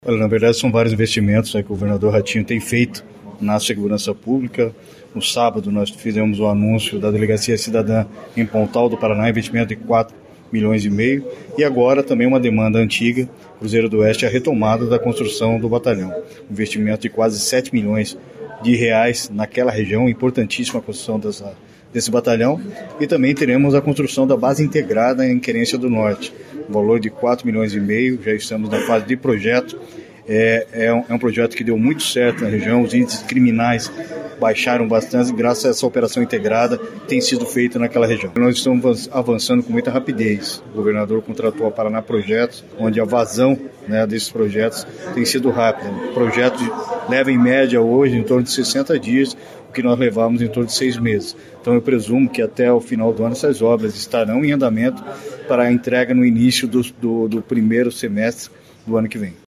Olha, na verdade, são vários investimentos, que o governador Ratinho tem feito na segurança pública. No sábado, nós fizemos o anúncio da Delegacia Cidadã em Pontal do Paraná, investimento de 4,5 milhões. E agora também uma demanda antiga, Cruzeiro do Oeste, a retomada da construção do batalhão. Investimento de quase 7 milhões de reais naquela região, importantíssima a construção desse batalhão. E também teremos a construção da base integrada em Querência do Norte, valor de 4,5 milhões, já estamos na fase de projeto. É um projeto que deu muito certo na região, os índices criminais baixaram bastante graças a essa operação integrada que tem sido feita naquela região. Nós estamos avançando com muita rapidez. O governador contratou a Paraná Projetos, onde a vazão desses projetos tem sido rápida. O projeto leva em média hoje em torno de 60 dias, o que nós levamos em torno de 6 meses. Então eu presumo que até o final do ano essas obras estarão em andamento para a entrega no início do primeiro semestre do ano que vem.